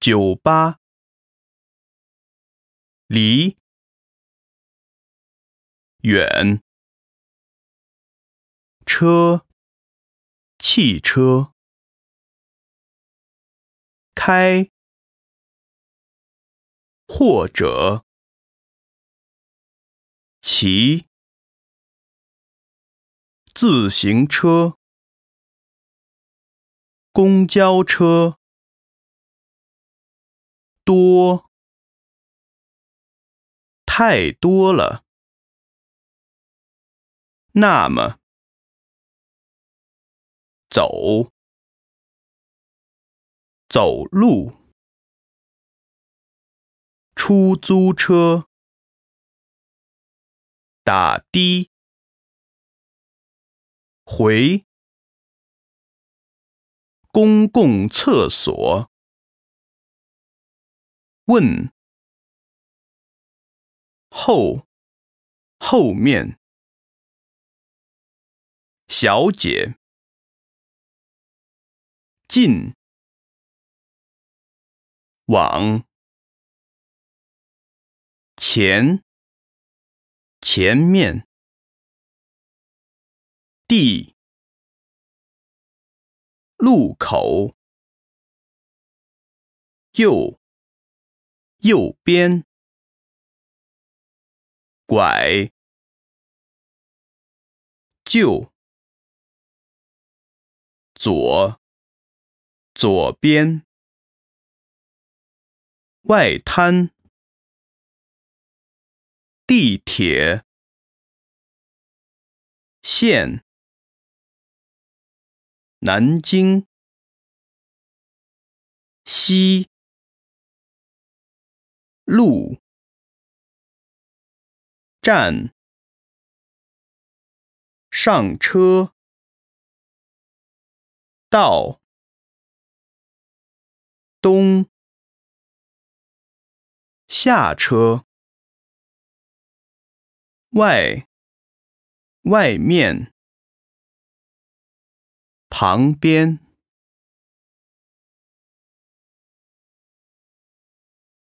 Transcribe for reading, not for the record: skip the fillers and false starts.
酒吧，离，远，车，汽车，开，或者，骑，自行车，公交车，多，太多了。那么，走，走路，出租车，打的，回，公共厕所，问，后，后面，小姐，进，往，前，前面，地，路口，右，右边，拐，右，左，左边，外滩，地铁，线，南京，西，路，站，上车，到，东，下车，外，外面，旁边。